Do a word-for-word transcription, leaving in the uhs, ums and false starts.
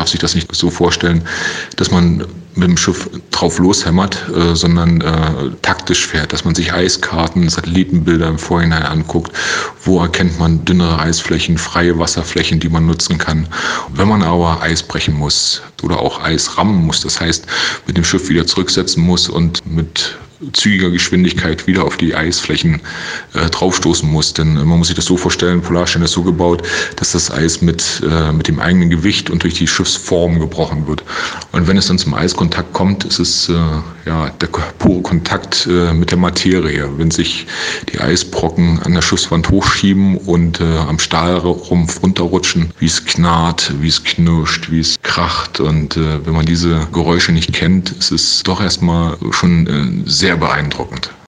darf sich das nicht so vorstellen, dass man mit dem Schiff drauf loshämmert, äh, sondern äh, taktisch fährt, dass man sich Eiskarten, Satellitenbilder im Vorhinein anguckt. Wo erkennt man dünnere Eisflächen, freie Wasserflächen, die man nutzen kann. Wenn man aber Eis brechen muss oder auch Eis rammen muss, das heißt mit dem Schiff wieder zurücksetzen muss und mit zügiger Geschwindigkeit wieder auf die Eisflächen äh, draufstoßen muss. Denn man muss sich das so vorstellen, Polarstern ist so gebaut, dass das Eis mit, äh, mit dem eigenen Gewicht und durch die Schiffsform gebrochen wird. Und wenn es dann zum Eiskontakt kommt, ist es äh, ja, der pure Kontakt äh, mit der Materie. Wenn sich die Eisbrocken an der Schiffswand hochschieben und äh, am Stahlrumpf runterrutschen, wie es knarrt, wie es knirscht, wie es kracht. Und äh, wenn man diese Geräusche nicht kennt, ist es doch erstmal schon äh, sehr sehr beeindruckend.